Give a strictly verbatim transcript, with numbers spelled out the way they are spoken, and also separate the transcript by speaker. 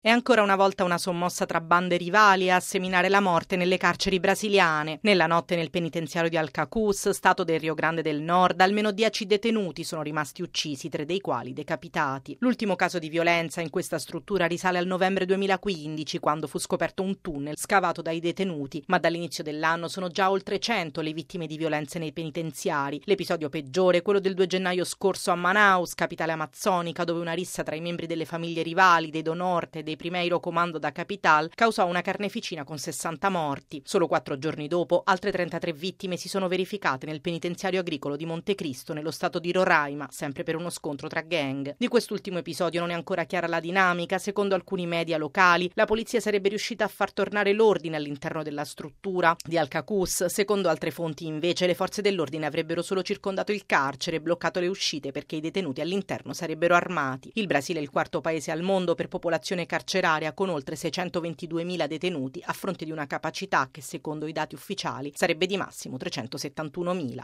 Speaker 1: È ancora una volta una sommossa tra bande rivali a seminare la morte nelle carceri brasiliane. Nella notte nel penitenziario di Alcacuz, stato del Rio Grande del Nord, almeno dieci detenuti sono rimasti uccisi, tre dei quali decapitati. L'ultimo caso di violenza in questa struttura risale al novembre duemilaquindici, quando fu scoperto un tunnel scavato dai detenuti, ma dall'inizio dell'anno sono già oltre cento le vittime di violenze nei penitenziari. L'episodio peggiore è quello del due gennaio scorso a Manaus, capitale amazzonica, dove una rissa tra i membri delle famiglie rivali, dei Do Norte e dei Primeiro Comando da Capital causò una carneficina con sessanta morti. Solo quattro giorni dopo, altre trentatré vittime si sono verificate nel penitenziario agricolo di Montecristo, nello stato di Roraima, sempre per uno scontro tra gang. Di quest'ultimo episodio non è ancora chiara la dinamica. Secondo alcuni media locali, la polizia sarebbe riuscita a far tornare l'ordine all'interno della struttura di Alcacuz. Secondo altre fonti, invece, le forze dell'ordine avrebbero solo circondato il carcere e bloccato le uscite perché i detenuti all'interno sarebbero armati. Il Brasile è il quarto paese al mondo per popolazione carceraria, con oltre seicentoventiduemila detenuti, a fronte di una capacità che, secondo i dati ufficiali, sarebbe di massimo trecentosettantunomila.